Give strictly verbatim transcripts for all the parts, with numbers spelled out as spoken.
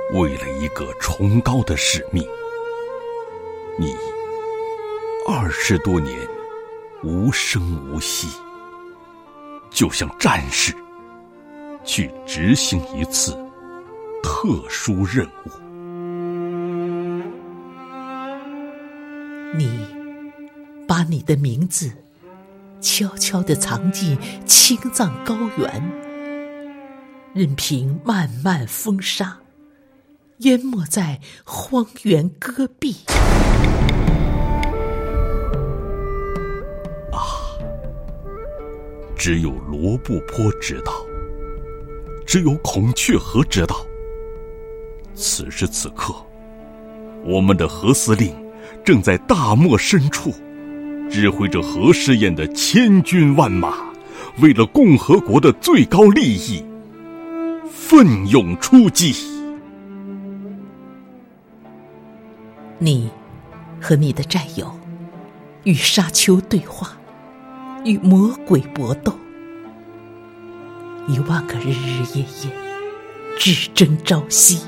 为了一个崇高的使命，你二十多年无声无息，就像战士去执行一次特殊任务。 你把你的名字悄悄地藏进青藏高原，任凭漫漫风沙淹没在荒原戈壁。 啊，只有罗布泊知道，只有孔雀河知道，此时此刻，我们的何司令正在大漠深处指挥着核试验的千军万马，为了共和国的最高利益奋勇出击。 你和你的战友与沙丘对话，与魔鬼搏斗，一万个日日夜夜只争朝夕。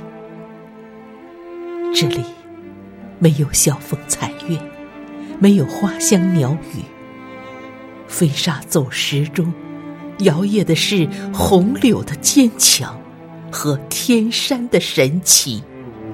这里没有晓风残月，没有花香鸟语，飞沙走石中摇曳的是红柳的坚强和天山的神奇。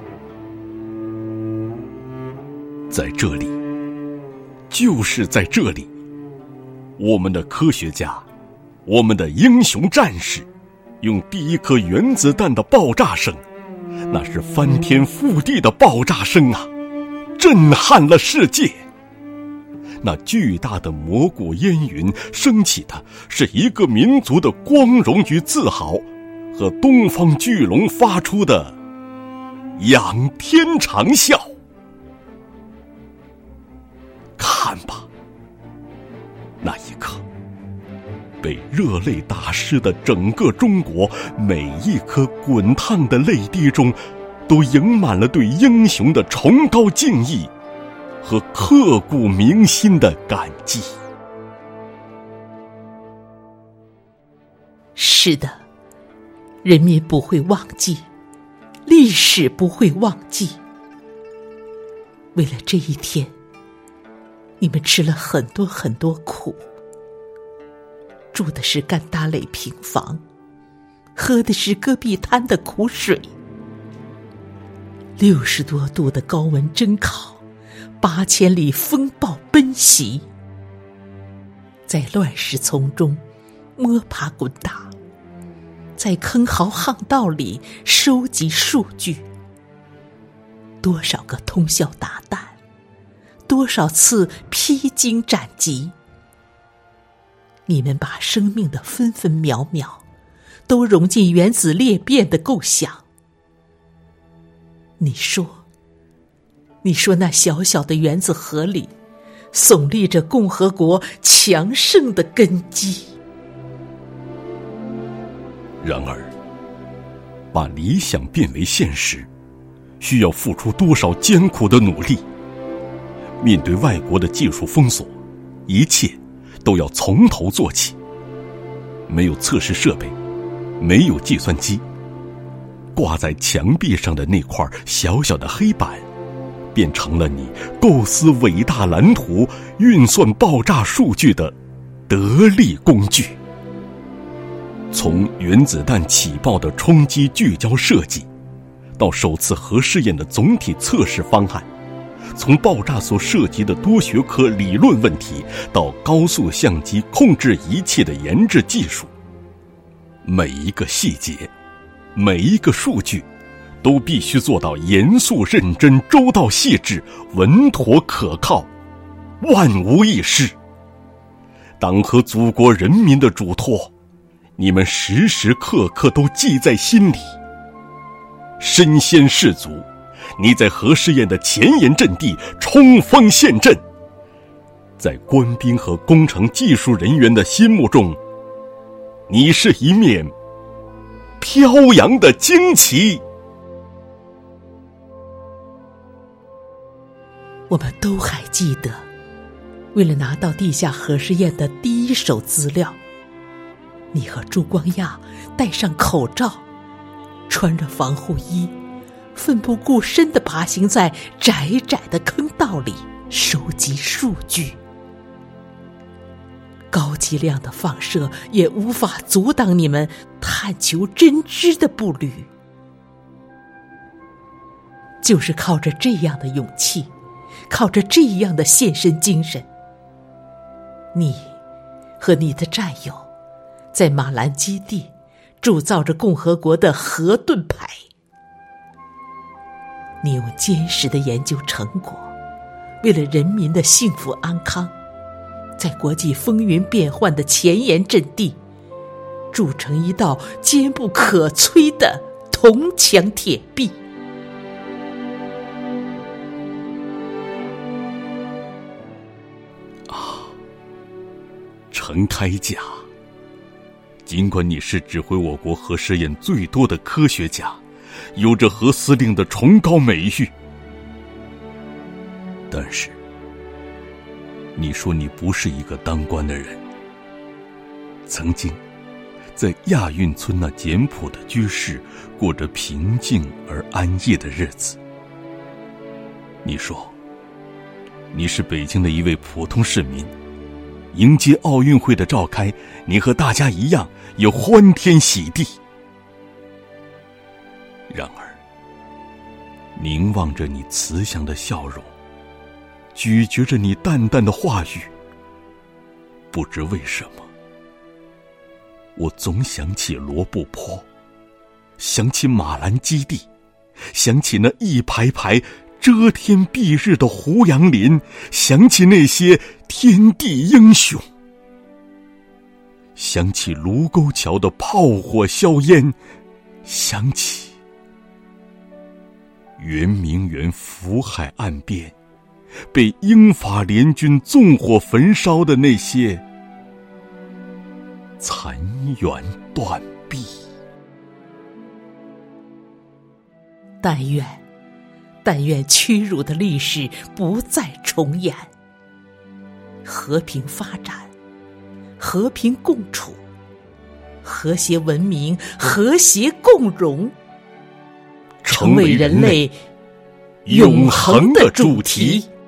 在这里，就是在这里，我们的科学家，我们的英雄战士，用第一颗原子弹的爆炸声，那是翻天覆地的爆炸声啊，震撼了世界。那巨大的蘑菇烟云升起的是一个民族的光荣与自豪，和东方巨龙发出的仰天长啸。看吧，那一刻，被热泪打湿的整个中国，每一颗滚烫的泪滴中，都盈满了对英雄的崇高敬意和刻骨铭心的感激。 是的，人民不会忘记，历史不会忘记。为了这一天，你们吃了很多很多苦，住的是甘达累平房，喝的是戈壁滩的苦水，六十多度的高温蒸烤，八千里风暴奔袭，在乱石丛中摸爬滚打，在坑壕巷道里收集数据，多少个通宵达旦，多少次披荆斩棘，你们把生命的分分秒秒都融进原子裂变的构想。你说你说那小小的原子核里耸立着共和国强盛的根基。 然而，把理想变为现实，需要付出多少艰苦的努力？面对外国的技术封锁，一切都要从头做起。没有测试设备，没有计算机，挂在墙壁上的那块小小的黑板，变成了你构思伟大蓝图、运算爆炸数据的得力工具。从原子弹起爆的冲击聚焦设计，到首次核试验的总体测试方案，从爆炸所涉及的多学科理论问题，到高速相机控制仪器的研制技术，每一个细节，每一个数据，都必须做到严肃认真、周到细致、稳妥可靠，万无一失。党和祖国人民的嘱托，你们时时刻刻都记在心里。身先士卒，你在核试验的前沿阵地冲锋陷阵，在官兵和工程技术人员的心目中，你是一面飘扬的旌旗。 我们都还记得，为了拿到地下核试验的第一手资料，你和朱光亚戴上口罩，穿着防护衣， 奋不顾身地爬行在窄窄的坑道里，收集数据。高剂量的放射也无法阻挡你们探求真知的步履。就是靠着这样的勇气，靠着这样的献身精神，你和你的战友在马兰基地铸造着共和国的核盾牌。你用坚实的研究成果，为了人民的幸福安康，在国际风云变幻的前沿阵地筑成一道坚不可摧的铜墙铁壁。 陈开甲，尽管你是指挥我国核试验最多的科学家，有着核司令的崇高美誉，但是你说你不是一个当官的人。曾经在亚运村那简朴的居室过着平静而安逸的日子。你说你是北京的一位普通市民，迎接奥运会的召开，你和大家一样有欢天喜地。然而凝望着你慈祥的笑容，咀嚼着你淡淡的话语，不知为什么，我总想起罗布泊，想起马兰基地，想起那一排排遮天蔽日的胡杨林，想起那些天地英雄，想起卢沟桥的炮火硝烟，想起圆明园福海岸边被英法联军纵火焚烧的那些残垣断壁。 但愿但愿屈辱的历史不再重演，和平发展，和平共处，和谐文明，和谐共荣，成为人类永恒的主题。